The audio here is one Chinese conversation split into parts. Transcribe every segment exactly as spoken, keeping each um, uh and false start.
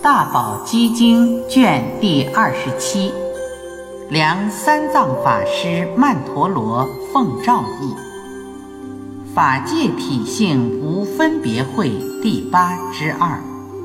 大宝积经卷第二十七，梁三藏法师曼陀罗奉诏译，法界体性无分别会第八之二。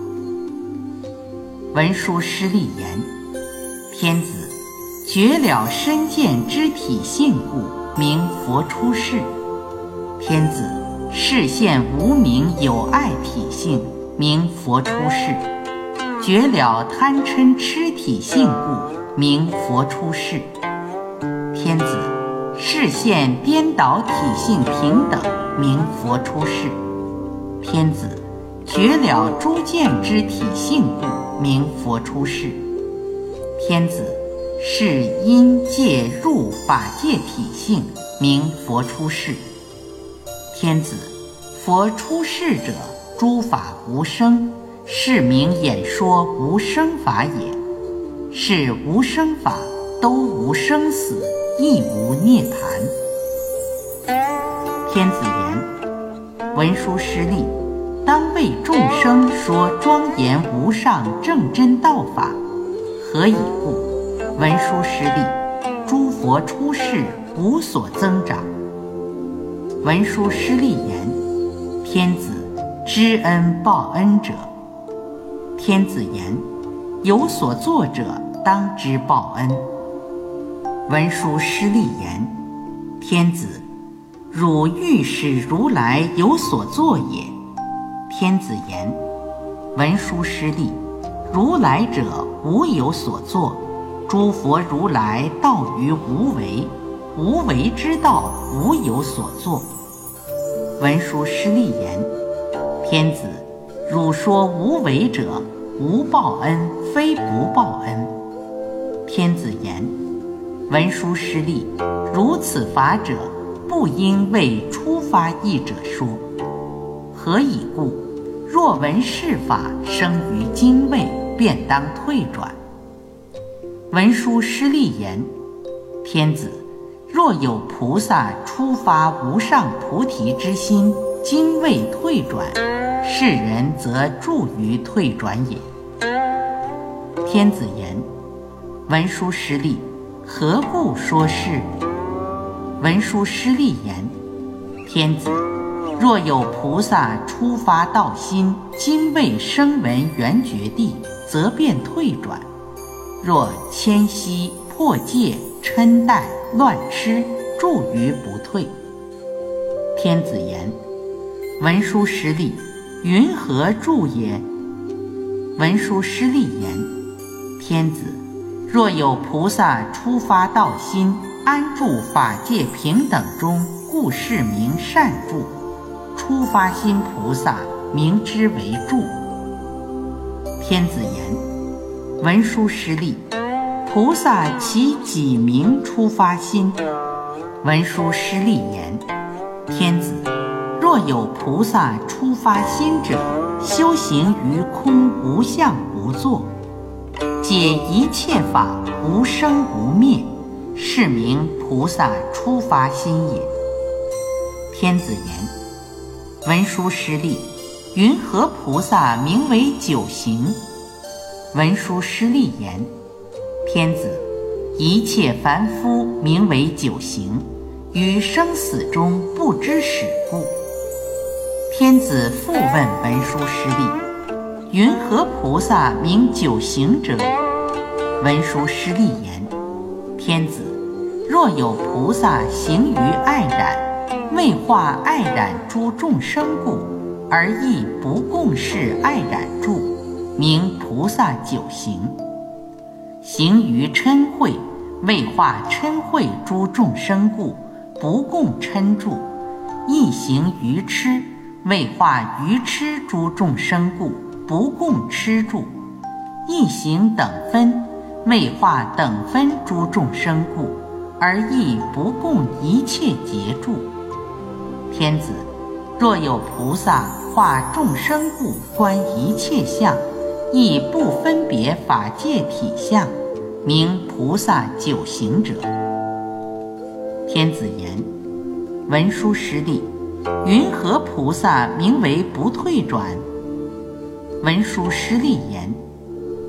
文殊师利言：天子，觉了身见之体性故，名佛出世。天子，视现无明有爱体性，名佛出世。觉了贪嗔痴体性故，名佛出世。天子，视现颠倒体性平等，名佛出世。天子，觉了诸见之体性故，名佛出世。天子，是因界入法界体性，名佛出世。天子，佛出世者，诸法无生，是名演说无生法也。是无生法，都无生死，亦无涅槃。天子言：文殊师利，当为众生说庄严无上正真道法。何以故？文殊师利，诸佛出世，无所增长。文殊师利言：天子，知恩报恩者。天子言：有所作者，当知报恩。文殊师利言：天子，汝欲使如来有所作也。天子言：文殊师利，如来者无有所作，诸佛如来道于无为，无为之道无有所作。文殊师利言：天子，汝说无为者，无报恩，非不报恩。天子言：文殊师利，如此法者，不应为初发意者说。何以故？若闻是法生于精位，便当退转。文殊师利言：天子，若有菩萨初发无上菩提之心，精未退转，是人则助于退转也。天子言：文殊师利，何故说是？文殊师利言：天子，若有菩萨初发道心，精未声闻缘觉地，则便退转；若谦息破戒嗔怠乱痴，助于不退。天子言：文殊师利，云何助也？文殊师利言：天子，若有菩萨初发道心，安住法界平等中，故是名善住。初发心菩萨，名之为助。天子言：文殊师利，菩萨其几名初发心？文殊师利言：天子，若有菩萨初发心者，修行于空无相无作，解一切法无生无灭，是名菩萨初发心也。天子言：文殊师利，云何菩萨名为九行？文殊师利言：天子，一切凡夫名为九行，于生死中不知始故。天子复问文殊师利：云何菩萨名九行者？文殊师利言：天子，若有菩萨行于爱染，为化爱染诸众生故，而亦不共事爱染住，名菩萨九行。行于嗔恚，为化嗔恚诸众生故，不共嗔住；亦行于痴，为化愚痴诸众生故，不共痴住；亦行等分，为化等分诸众生故，而亦不共一切劫住。天子，若有菩萨化众生故观一切相，亦不分别法界体相，名菩萨九行者。天子言：文殊师利，云何菩萨名为不退转？文殊师利言：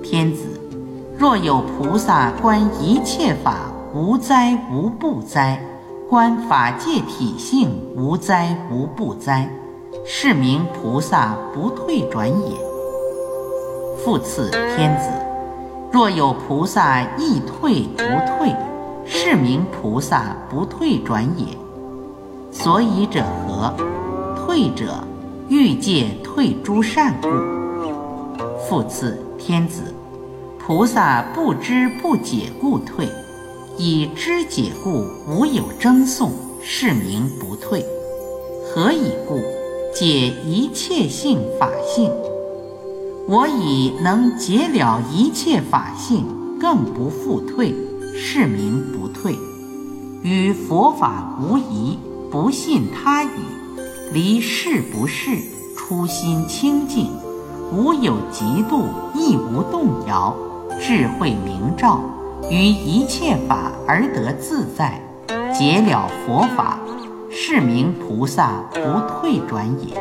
天子，若有菩萨观一切法无灾无不灾，观法界体性无灾无不灾，是名菩萨不退转也。复次天子，若有菩萨亦退不退，是名菩萨不退转也。所以者何？退者，欲界退诸善故。复次天子，菩萨不知不解故退，以知解故无有争讼，是名不退。何以故？解一切性法性。我以能解了一切法性，更不复退，是名不退。与佛法无疑，不信他语，离是不是，初心清净，无有嫉妒，亦无动摇，智慧明照，于一切法而得自在，解了佛法，是名菩萨不退转也。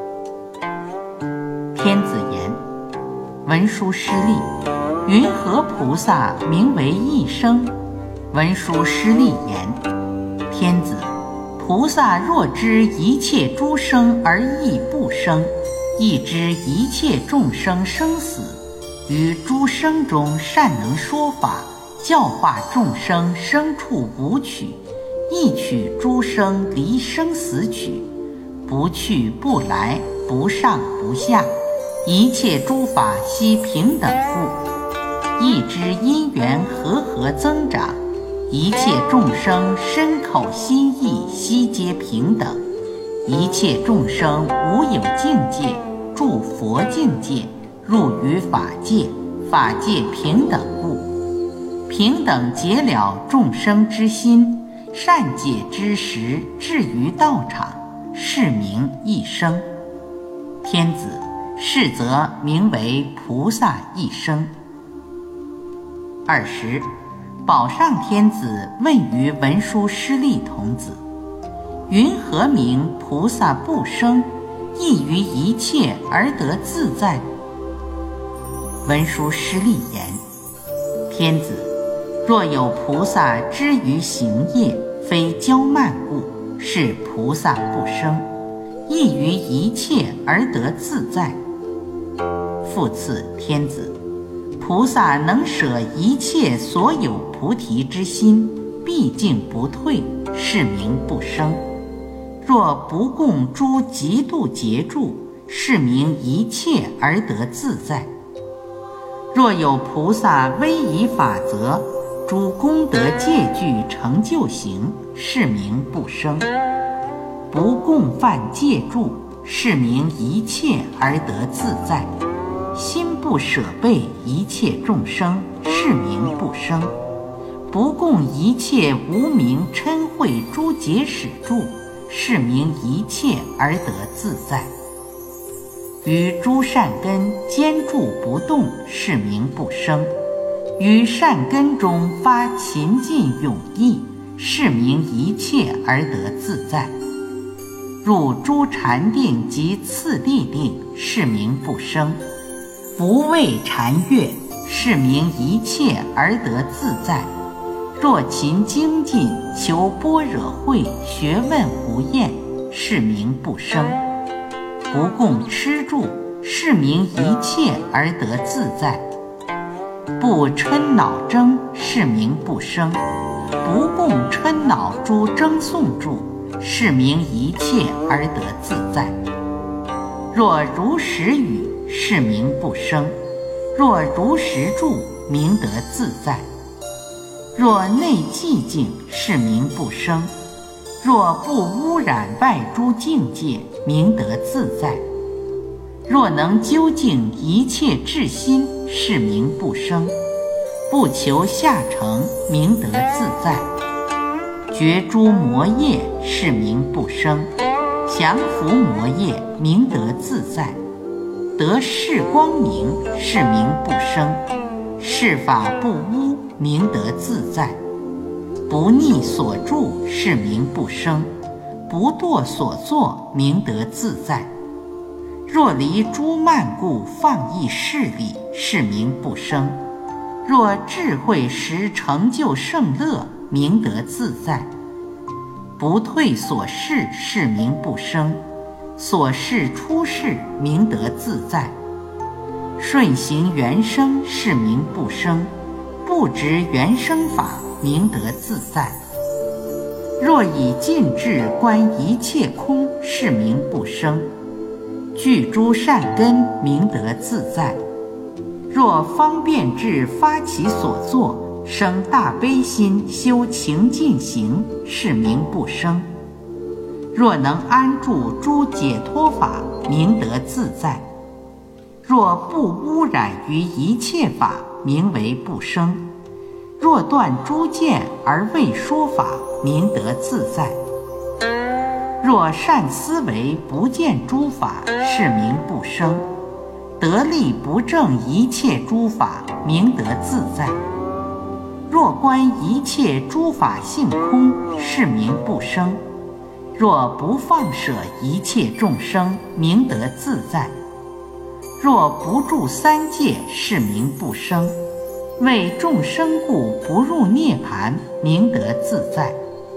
天子言：文殊师利，云何菩萨名为一生？文殊师利言：天子，菩萨若知一切诸生而亦不生，亦知一切众生生死，于诸生中善能说法，教化众生生处无取，亦取诸生离生死取，不去不来，不上不下，一切诸法悉平等故，亦知因缘和合增长，一切众生身口心意悉皆平等，一切众生无有境界，住佛境界，入于法界，法界平等故，平等解了众生之心，善解之时至于道场，是名一生。天子，是则名为菩萨一生。二十，宝上天子问于文殊师利童子：云何名菩萨不生，亦于一切而得自在？文殊师利言：天子，若有菩萨知于行业，非骄慢故，是菩萨不生，亦于一切而得自在。复次天子，菩萨能舍一切所有菩提之心，毕竟不退，是名不生。若不共诸极度劫住，是名一切而得自在。若有菩萨威仪法则，诸功德戒具成就行，是名不生。不共犯戒住，是名一切而得自在。心不舍备一切众生，是名不生。不共一切无明嗔恚诸结使住，是名一切而得自在。于诸善根坚住不动，是名不生。于善根中发勤进勇毅，是名一切而得自在。入诸禅定及次第定，是名不生。不畏禅悦，是名一切而得自在。若勤精进，求般若慧，学问无厌，是名不生。不共吃住，是名一切而得自在。不嗔恼争，是名不生。不共嗔恼诸争讼住，是名一切而得自在。若如实语，是名不生；若如实住，名得自在。若内寂静，是名不生；若不污染外诸境界，名得自在。若能究竟一切至心，是名不生；不求下乘，名得自在。绝诸魔业，是名不生；降伏魔业，名得自在。得是光明，是名不生；是法不污，名得自在。不逆所住，是名不生；不堕所作，名得自在。若离诸慢故，放逸势力， 是名不生；若智慧实成就圣乐，名得自在。不退所事，是名不生；所事出世，名得自在。顺行原生，是名不生；不执原生法，名得自在。若以尽智观一切空，是名不生；具诸善根，名得自在。若方便智发其所作，生大悲心，修情尽行，是名不生。若能安住诸解脱法，名得自在。若不污染于一切法，名为不生。若断诸见而未说法，名得自在。若善思维不见诸法，是名不生。得力不正一切诸法，名得自在。若观一切诸法性空，是名不生。若不放舍一切众生，名得自在。若不住三界，是名不生。为众生故不入涅槃，名得自在。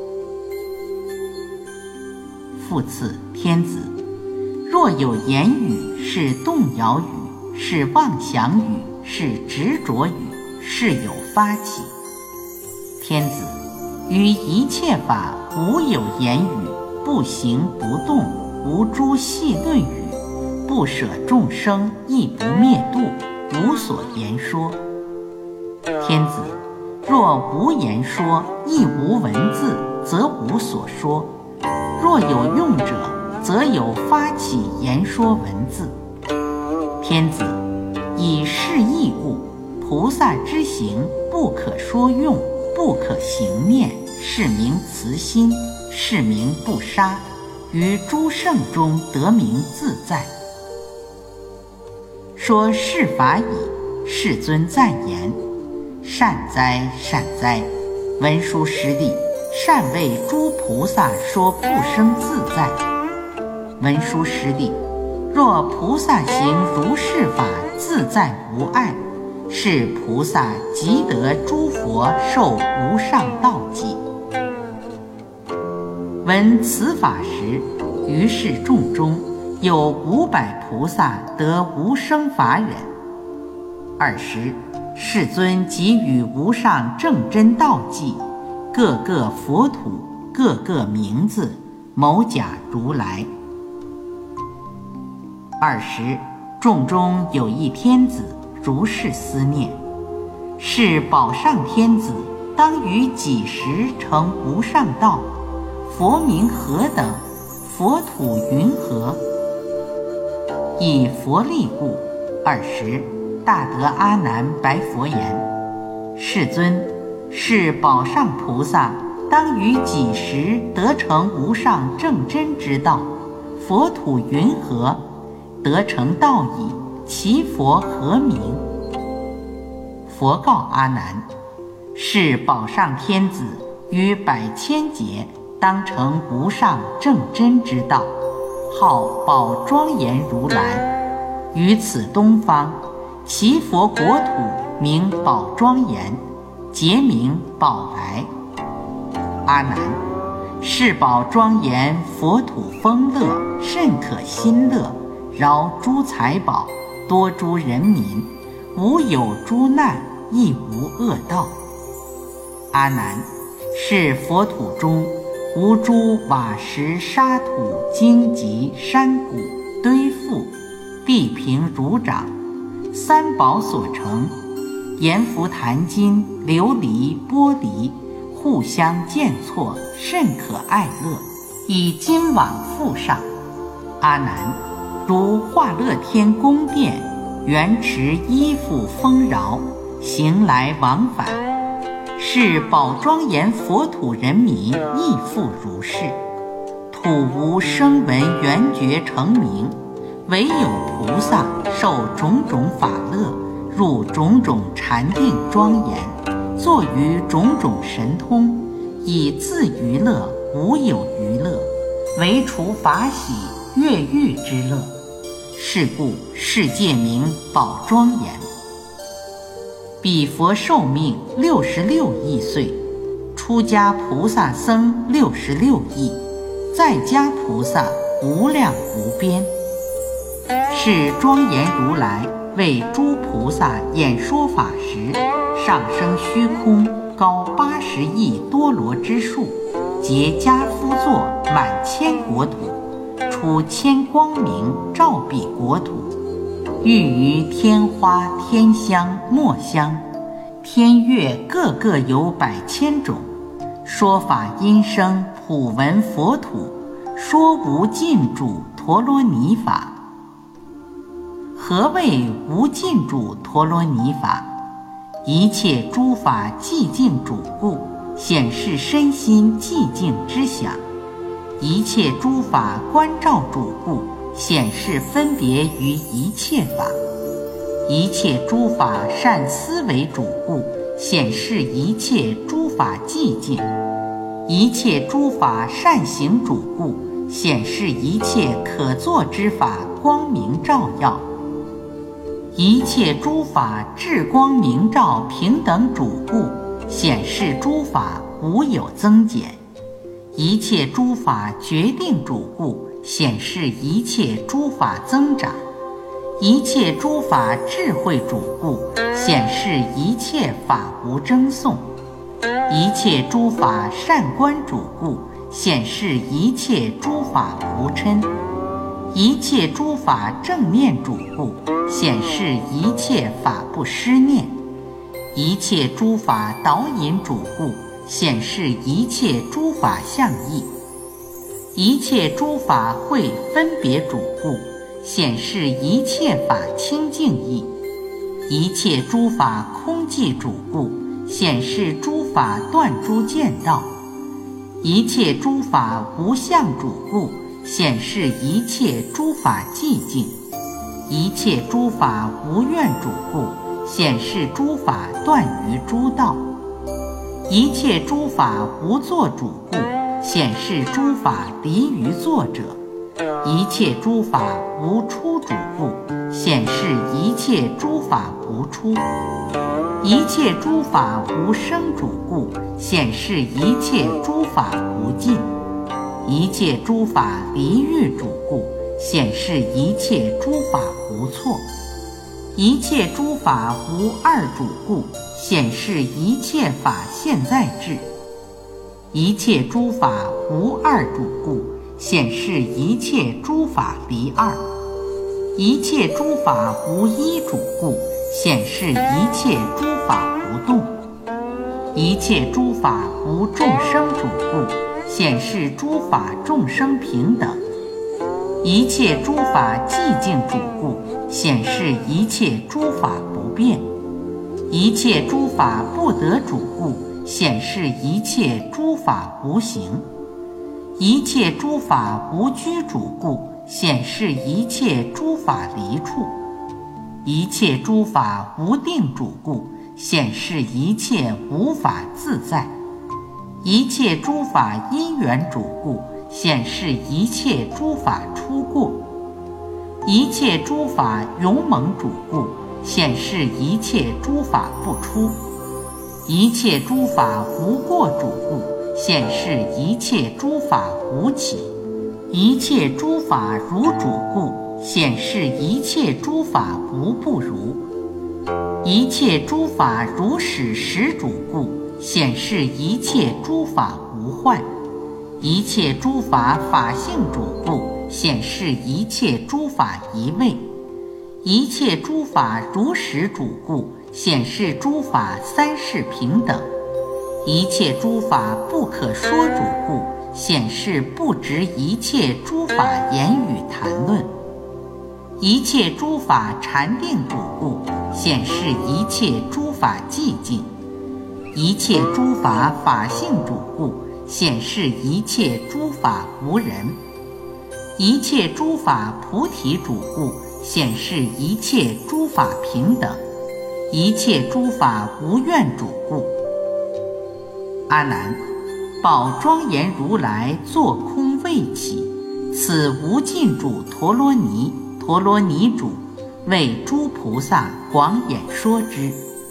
复次，天子，若有言语，是动摇语，是妄想语，是执着语，是有发起。天子，于一切法无有言语，不行不动，无诸细论语，不舍众生，亦不灭度，无所言说。天子，若无言说，亦无文字，则无所说；若有用者，则有发起言说文字。天子，以是义故，菩萨之行不可说用，不可行念，是名慈心，是名不杀，于诸圣中得名自在。说是法已，世尊赞言：善哉善哉，文殊师利，善为诸菩萨说不生自在。文殊师利，若菩萨行如是法，自在无碍，是菩萨即得诸佛受无上道际。闻此法时，于是众中有五百菩萨得无生法忍。尔时，世尊即与无上正真道际，各个佛土，各个名字，某甲如来。尔时，众中有一天子，如是思念：是宝上天子，当于几时成无上道？佛名何等？佛土云何？以佛力故，尔时大德阿难白佛言：世尊，是宝上菩萨当于几时得成无上正真之道？佛土云何？得成道矣，其佛何名？佛告阿难：是宝上天子于百千劫当成无上正真之道，号宝庄严如来。于此东方，其佛国土名宝庄严，节名宝来。阿难，是宝庄严佛土丰乐，甚可欣乐，饶诸财宝，多诸人民，无有诸难，亦无恶道。阿难，是佛土中无诸瓦石沙土荆棘山谷堆覆，地平如掌，三宝所成，阎浮檀金琉璃玻璃互相见错，甚可爱乐，以金网覆上。阿难，如化乐天宫殿，圆池衣服丰饶，行来往返，是宝庄严佛土人民亦复如是。土无声闻缘觉成名，唯有菩萨受种种法乐，入种种禅定庄严，作于种种神通，以自娱乐，无有娱乐，唯除法喜悦欲之乐。是故世界名宝庄严。 彼佛寿命六十六亿岁，出家菩萨僧六十六亿，在家菩萨无量无边。是庄严如来为诸菩萨演说法时，上升虚空高八十亿多罗之数，结跏趺坐满千国土，出千光明照彼国土，欲于天花天香墨香天乐各个有百千种，说法音声普闻佛土，说无尽主陀罗尼法。何谓无尽主陀罗尼法？一切诸法寂静主故，显示身心寂静之想；一切诸法观照主故，显示分别于一切法；一切诸法善思维主故，显示一切诸法寂静；一切诸法善行主故，显示一切可作之法光明照耀；一切诸法智光明照平等主故，显示诸法无有增减；一切诸法决定主故，显示一切诸法增长；一切诸法智慧主故，显示一切法无争讼；一切诸法善观主故，显示一切诸法无嗔；一切诸法正念主故，显示一切法不失念；一切诸法导引主故，显示一切诸法相义；一切诸法会分别主故，显示一切法清净义；一切诸法空寂主故，显示诸法断诸见道；一切诸法无相主故，显示一切诸法寂静；一切诸法无愿主故，显示诸法断于诸道；一切诸法无作主故，显示诸法离于作者；一切诸法无出主故，显示一切诸法无出；一切诸法无生主故，显示一切诸法无尽；一切诸法离欲主故，显示一切诸法无错；一切诸法无二主故，显示一切法现在智；一切诸法无二主故，显示一切诸法离二；一切诸法无一主故，显示一切诸法不动；一切诸法无众生主故，显示诸法众生平等；一切诸法寂静主故，显示一切诸法不变；一切诸法不得主故，显示一切诸法无形；一切诸法无居主故，显示一切诸法离处；一切诸法无定主故，显示一切无法自在；一切诸法因缘主故，显示一切诸法出过；一切诸法勇猛主故，显示一切诸法不出；一切诸法无过主故，显示一切诸法无起；一切诸法如主故，显示一切诸法无不如；一切诸法如始时主故，显示一切诸法无患；一切诸法法性主故，显示一切诸法一味；一切诸法如实主故，显示诸法三世平等；一切诸法不可说主故，显示不执一切诸法言语谈论；一切诸法禅定主故，显示一切诸法寂静；一切诸法法性主故，显示一切诸法无人；一切诸法菩提主故，显示一切诸法平等；一切诸法无愿主故。阿难，宝庄严如来坐空未起，此无尽主陀罗尼，陀罗尼主为诸菩萨广演说之。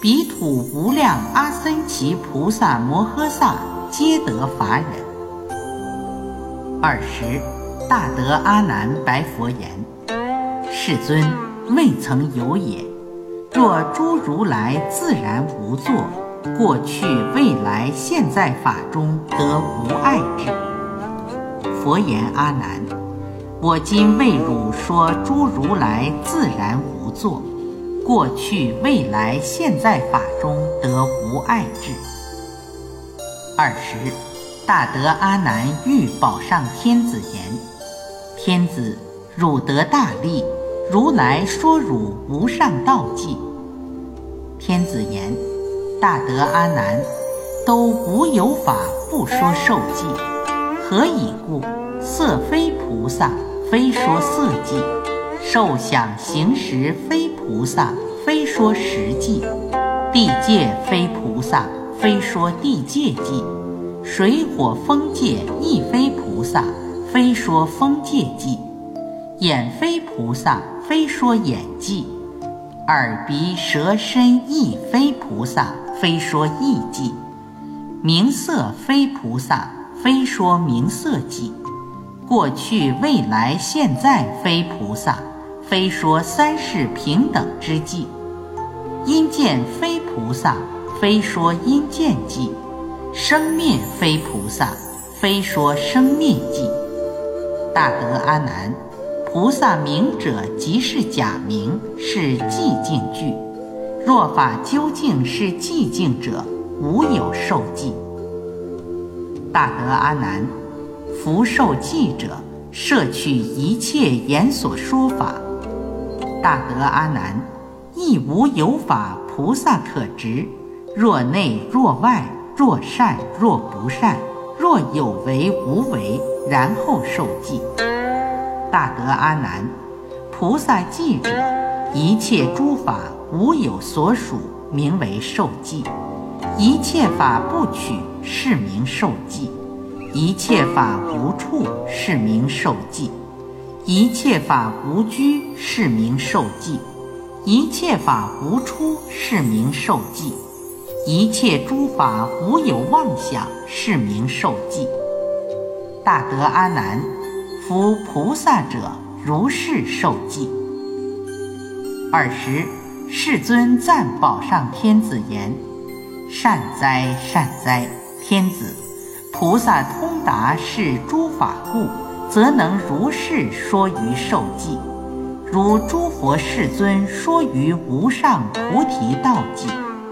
彼土无量阿僧祇菩萨摩诃萨皆得法忍。二十，大德阿难白佛言：世尊，未曾有也。若诸如来自然无作，过去未来现在法中得无碍智。佛言：阿难，我今为汝说诸如来自然无作，过去未来现在法中得无碍智。二十，大德阿难欲宝上天子言：天子，汝得大利，如来说汝无上道纪。天子言：大德阿难，都无有法不说受记，何以故？色非菩萨，非说色记；受想行识非菩萨，非说实记；地界非菩萨，非说地界记；水火风界亦非菩萨，非说风界记；眼非菩萨，非说眼记；耳鼻舌身亦非菩萨，非说意记；名色非菩萨，非说名色记；过去未来现在非菩萨，非说三世平等之记；因见非菩萨，非说因见记；生灭非菩萨，非说生灭记。大德阿难，菩萨名者即是假名，是寂静句。若法究竟是寂静者，无有受记。大德阿难，夫受记者，摄取一切言所说法。大德阿难，亦无有法菩萨可执，若内若外，若善若不善，若有为无为，然后受记。大德阿难，菩萨记者，一切诸法无有所属，名为受记；一切法不取，是名受记；一切法无处，是名受记；一切法无居，是名受记；一切法无出，是名受记；一切诸法无有妄想，是名受记。大德阿难，夫菩萨者，如是受记。二十，世尊赞宝上天子言：善哉善哉，天子，菩萨通达是诸法故，则能如是说于受记，如诸佛世尊说于无上菩提道记。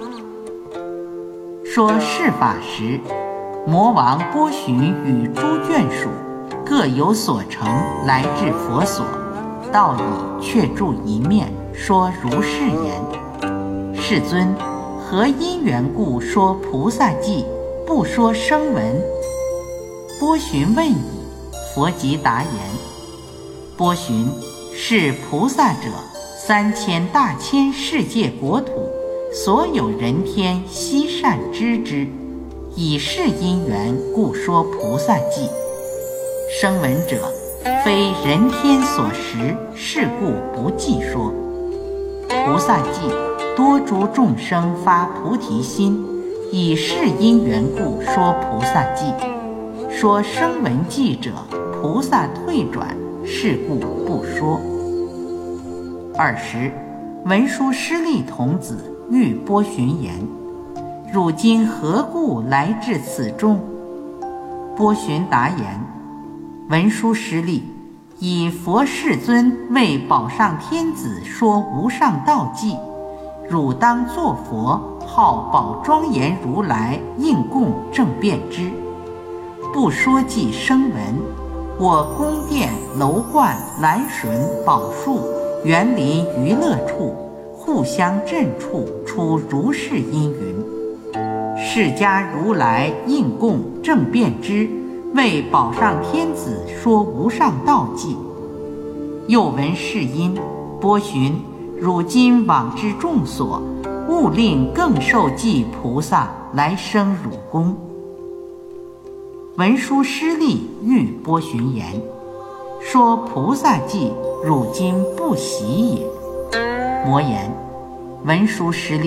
说是法时，魔王波旬与诸眷属各有所成，来至佛所，道已却住一面，说如是言：世尊，何因缘故说菩萨记，不说声闻？波旬问已，佛即答言：波旬，是菩萨者，三千大千世界国土，所有人天悉善知之，以是因缘故说菩萨记。声闻者，非人天所识，是故不记说。菩萨记，多诸众生发菩提心，以是因缘故说菩萨记。说声闻记者，菩萨退转，是故不说。二十，文殊师利童子欲波旬言：汝今何故来至此中？波旬答言：文殊师利，以佛世尊为宝上天子说无上道记，汝当作佛，号宝庄严如来，应供正遍知。不说记声闻，我宫殿楼观兰笋宝树园林娱乐处，互相震处，出如是因云。释迦如来应供正遍知，为宝上天子说无上道记。又闻是因，波旬，汝今往之众所，勿令更受记菩萨来生汝宫。文殊师利欲波旬言：说菩萨记，汝今不习也。魔言：文殊师利，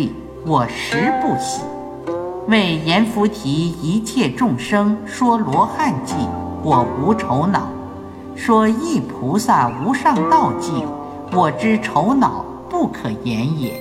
我实不喜。为阎浮提一切众生说罗汉记，我无愁恼；说一菩萨无上道记，我之愁恼不可言也。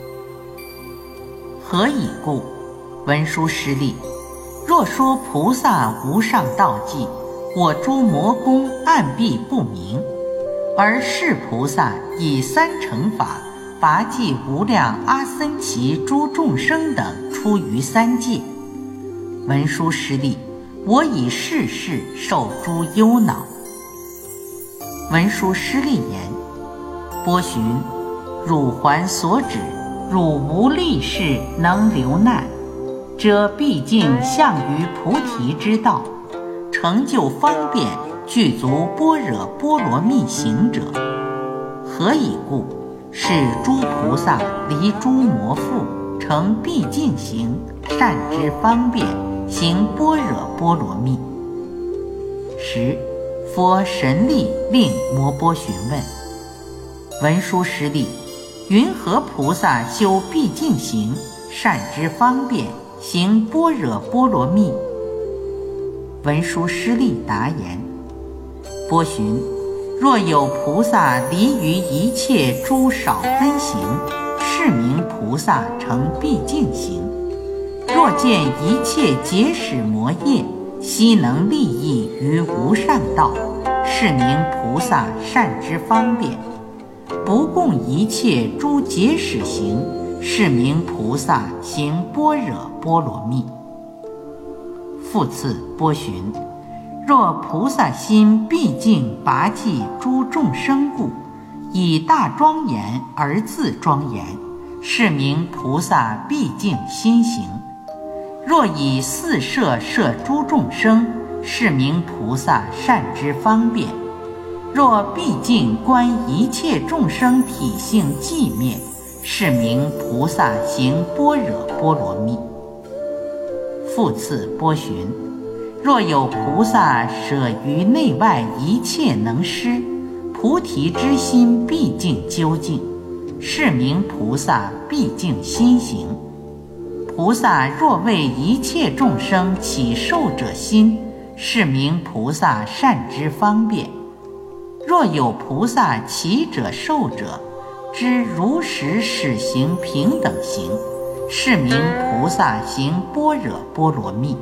何以故？文殊师利，若说菩萨无上道记，我诸魔功暗蔽不明，而是菩萨以三乘法拔济无量阿僧祇诸众生等出于三界。文殊师利，我以世事受诸忧恼。文殊师利言：波旬，汝还所指，汝无力士能留难，则毕竟向于菩提之道，成就方便，具足般若波罗蜜行者。何以故？是诸菩萨离诸魔缚，成毕竟行，善知方便，行般若波罗蜜。十，佛神力令摩波询问：文殊师利，云何菩萨修毕竟行，善知方便，行般若波罗蜜？文殊师利答言：波旬，若有菩萨离于一切诸少分行，是名菩萨成毕竟行。若见一切结使魔业，悉能利益于无上道，是名菩萨善知方便。不共一切诸结使行，是名菩萨行般若波罗蜜。复次波旬，若菩萨心毕竟拔济诸众生故，以大庄严而自庄严，是名菩萨毕竟心行。若以四摄摄诸众生，是名菩萨善知方便。若毕竟观一切众生体性寂灭，是名菩萨行般若波罗蜜。复次波旬，若有菩萨舍于内外一切能施，菩提之心毕竟究竟，是名菩萨毕竟心行。菩萨若为一切众生起受者心，是名菩萨善知方便。若有菩萨起者受者，知如实使行平等行，是名菩萨行般若波罗蜜。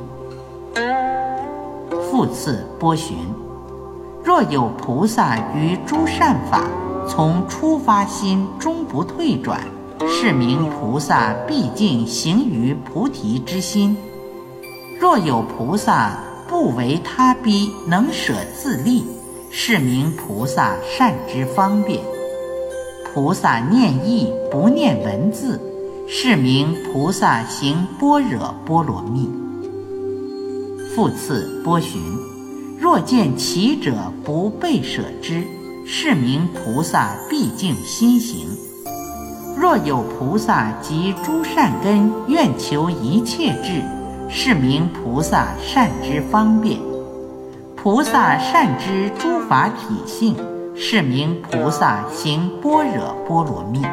复次波旬，若有菩萨于诸善法，从初发心终不退转，是名菩萨毕竟行于菩提之心。若有菩萨不为他逼，能舍自利，是名菩萨善知方便。菩萨念意不念文字，是名菩萨行般若波罗蜜。复次波旬，若见其者不备舍之，是名菩萨毕竟心行。若有菩萨及诸善根愿求一切智，是名菩萨善知方便。菩萨善知诸法体性，是名菩萨行般若波罗蜜。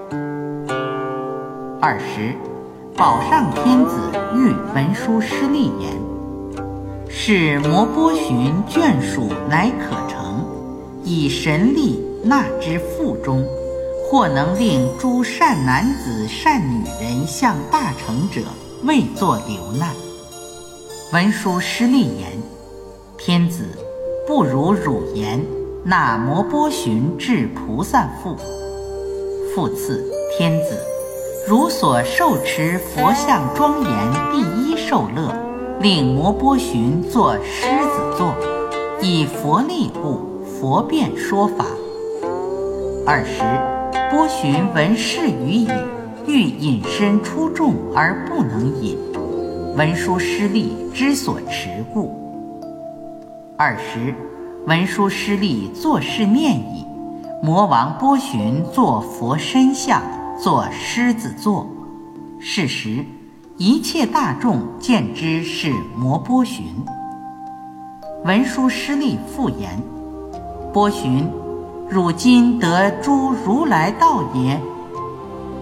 二十，宝上天子谕文殊师利言：是摩波旬眷属乃可成，以神力纳之腹中，或能令诸善男子善女人向大成者，未作流难。文殊师利言：天子，不如汝言，那摩波旬至菩萨腹。复次天子，汝所受持佛像庄严第一受乐，令摩波旬作狮子座，以佛力故，佛辩说法。二十，波旬闻是语已，欲引身出众而不能引，文殊师利之所持故。二十，文殊师利作是念已，魔王波旬作佛身像，作狮子座。是时，一切大众见之是摩波旬。文殊师利复言：波旬，汝今得诸如来道也？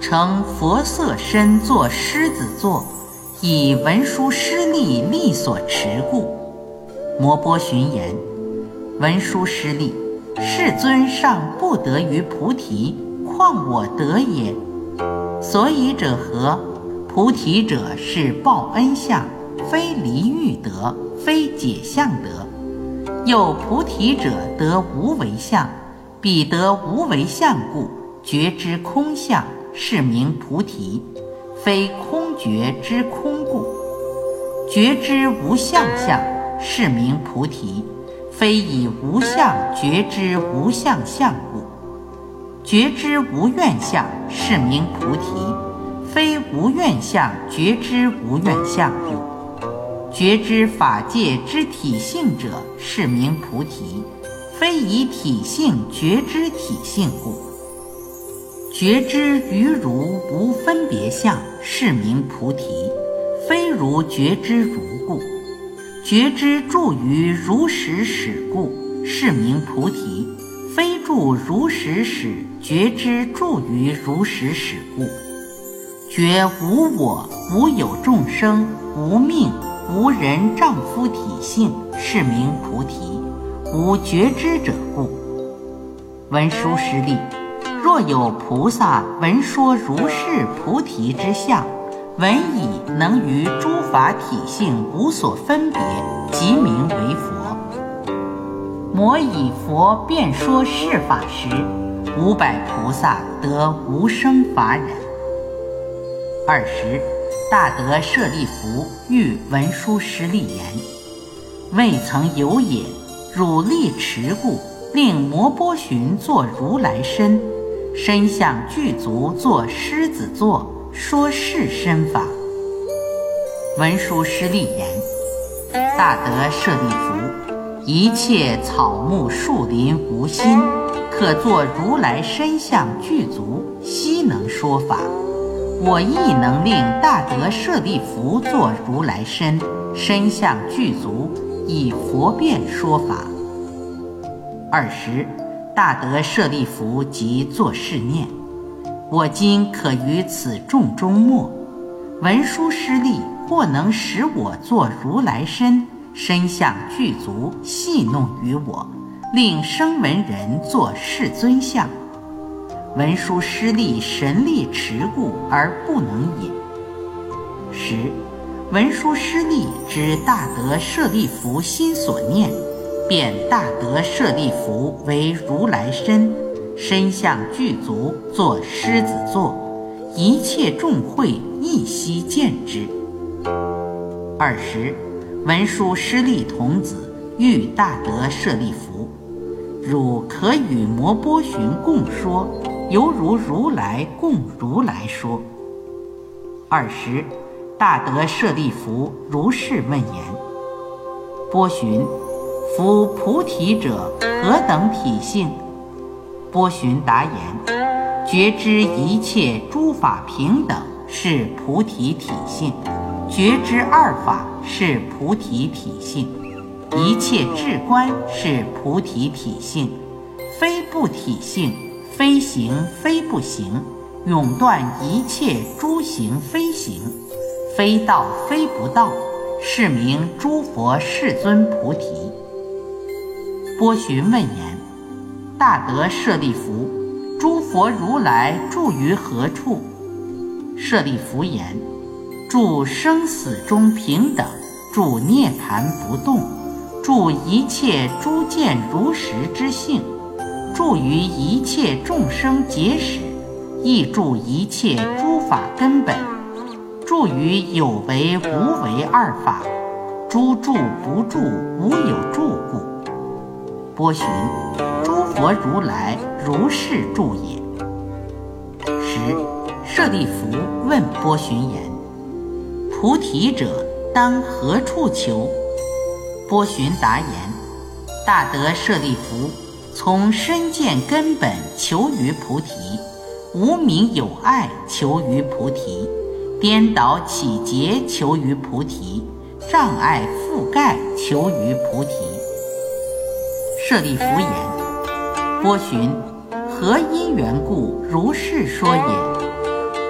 成佛色身作狮子座，以文殊师利力所持故。摩钵旬言：文殊师利，世尊尚不得于菩提，况我得也？所以者何？菩提者是报恩相，非离欲得，非解相得。又菩提者得无为相，彼得无为相故，觉知空相，是名菩提，非空觉之空故。觉知无相相，是名菩提，非以无相觉知无相相故。觉知无愿相，是名菩提，非无愿相觉知无愿相故。觉知法界之体性者，是名菩提，非以体性觉知体性故。觉知于如无分别相，是名菩提，非如觉知如故。觉知住于如实始故，是名菩提，非住如实始觉知住于如实始故。觉无我，无有众生，无命，无人丈夫体性，是名菩提，无觉知者故。文殊师利，若有菩萨闻说如是菩提之相，闻已能于诸法体性无所分别，即名为佛。摩以佛辩说是法时，五百菩萨得无生法忍。二十，大德舍利弗欲文殊师利言：未曾有也，汝力持故，令摩钵旬作如来身，身相具足作狮子座，说是身法。文殊师利言：大德舍利弗，一切草木树林无心，可作如来身相具足，悉能说法。我亦能令大德舍利弗作如来身，身相具足，以佛辩说法。二十，大德舍利弗即作是念：我今可于此众中没，文殊师利或能使我作如来身，身相具足，戏弄于我，令声闻人作世尊相。文殊师利神力持故而不能也。十，文殊师利知大德舍利弗心所念，便大德舍利弗为如来身，身相具足，作狮子座，一切众会一悉见之。二十，文殊师利童子欲大德舍利弗：汝可与摩钵旬共说，犹如如来共如来说。二十，大德舍利弗如是问言：钵旬，夫菩提者何等体性？钵旬答言：觉知一切诸法平等，是菩提体性；觉知二法，是菩提体性；一切智观，是菩提体性。非不体性，非行非不行，永断一切诸行非行，非道非不道，是名诸佛世尊菩提。钵旬问言：大德舍利弗，诸佛如来住于何处？舍利弗言：住生死中平等，住涅盘不动，住一切诸见如实之性，住于一切众生结始，亦住一切诸法根本，住于有为无为二法，诸住不住无有住故。钵旬，诸佛如来如是住也。十，舍利弗问钵旬言：菩提者当何处求？钵旬答言：大德舍利弗，从身见根本求于菩提，无明有爱求于菩提，颠倒起结求于菩提，障碍覆盖求于菩提。舍利弗言：钵旬，何因缘故如是说也？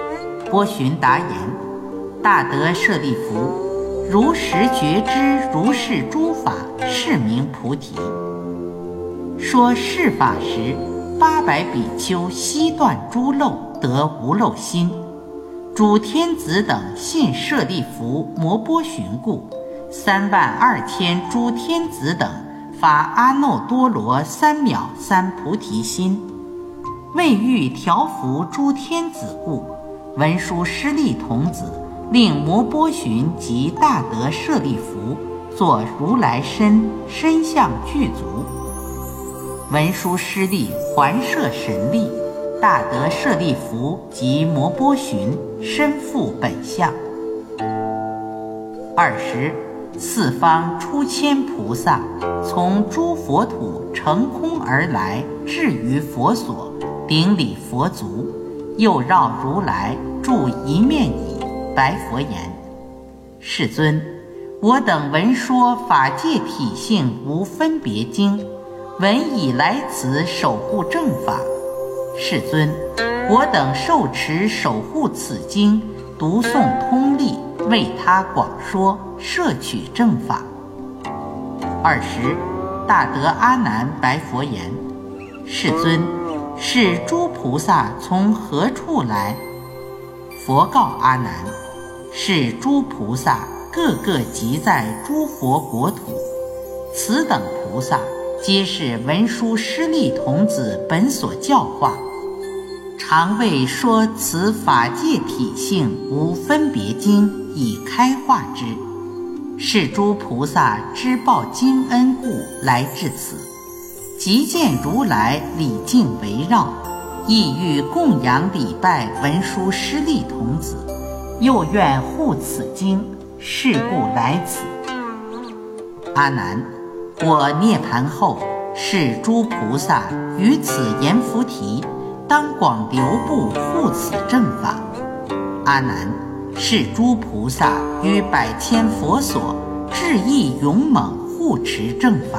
波旬答言：大德舍利弗，如实觉知如是诸法，是名菩提。说是法时，八百比丘悉断诸漏，得无漏心。诸天子等信舍利弗、摩波旬故，三万二千诸天子等发阿耨多罗三藐三菩提心。为欲调伏诸天子故，文殊师利童子令摩波旬及大德舍利弗作如来身，身相具足。文殊师利环摄神力，大德舍利弗及摩波旬身复本相。二十，四方出千菩萨，从诸佛土乘空而来，至于佛所，顶礼佛足，又绕如来住一面椅，白佛言：世尊，我等闻说法界体性无分别经，闻以来此守护正法。世尊，我等受持守护此经，读诵通历，为他广说，摄取正法。二十，大德阿难白佛言：世尊，是诸菩萨从何处来？佛告阿难：是诸菩萨个个即在诸佛国土，此等菩萨皆是文殊师利童子本所教化，常为说此法界体性无分别经以开化之。是诸菩萨知报经恩故来至此，即见如来礼敬围绕，意欲供养礼拜文殊师利童子，又愿护此经，是故来此。阿难，我涅盘后，是诸菩萨于此阎浮提，当广流布护此正法。阿难，是诸菩萨于百千佛所，志意勇猛护持正法。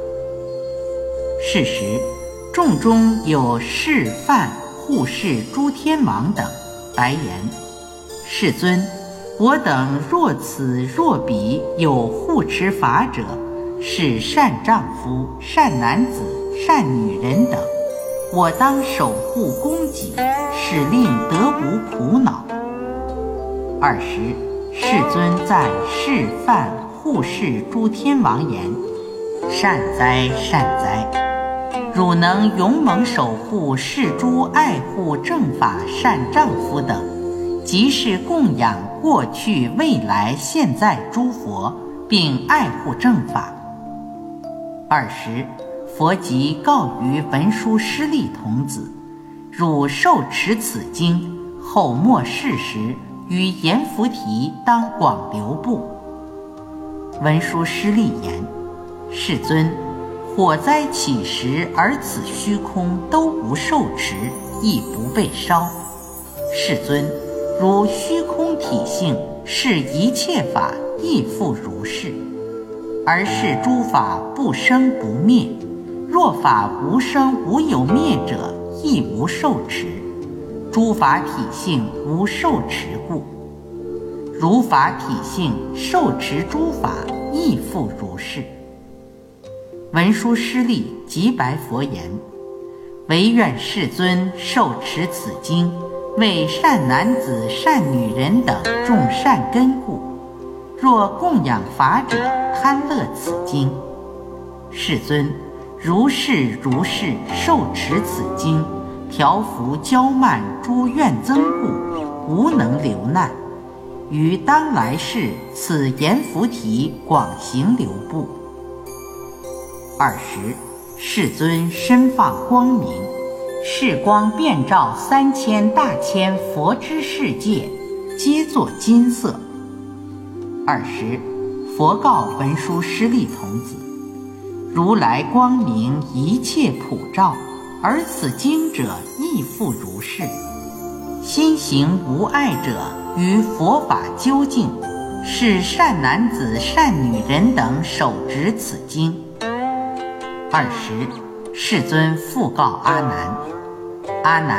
是时，众中有释梵、护世诸天王等，白言：世尊，我等若此若彼有护持法者，是善丈夫、善男子、善女人等，我当守护供给，使令得无苦恼。二十，世尊赞释梵、护世诸天王言：善哉，善哉！汝能勇猛守护是诸爱护正法善丈夫等，即是供养过去未来现在诸佛，并爱护正法。二十，佛即告于文殊师利童子：汝受持此经，后末世时，于阎浮提当广流布。文殊师利言：世尊，火灾起时，而此虚空都无受持，亦不被烧。世尊，如虚空体性，是一切法亦复如是。而是诸法不生不灭，若法无生无有灭者，亦无受持。诸法体性无受持故，如法体性受持诸法，亦复如是。文殊师利即白佛言：唯愿世尊受持此经，为善男子善女人等众善根故，若供养法者，贪乐此经。世尊，如是如是受持此经，调伏骄慢诸怨憎故，无能流难。于当来世，此阎浮提广行流布。二十，世尊身放光明，是光遍照三千大千佛之世界，皆作金色。二十，佛告文殊师利童子：如来光明一切普照，而此经者亦复如是。心行无碍者，于佛法究竟，是善男子善女人等手执此经。二十，世尊复告阿难：阿难，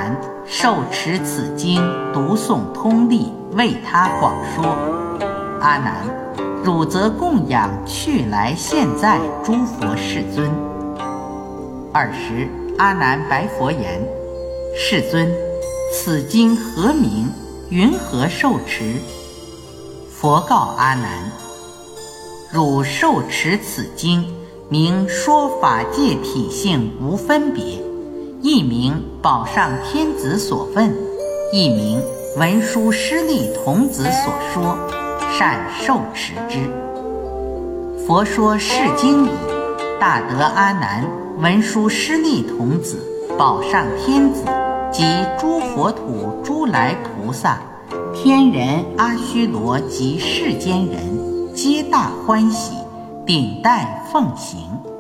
受持此经，读诵通历，为他广说。阿难，汝则供养去来现在诸佛世尊。尔时，阿难白佛言：世尊，此经何名？云何受持？佛告阿难：汝受持此经，名说法界体性无分别，一名宝上天子所问，一名文殊师利童子所说，善受持之。佛说是经已，大德阿难、文殊师利童子、宝上天子及诸佛土诸来菩萨、天人阿须罗及世间人，皆大欢喜，顶戴奉行。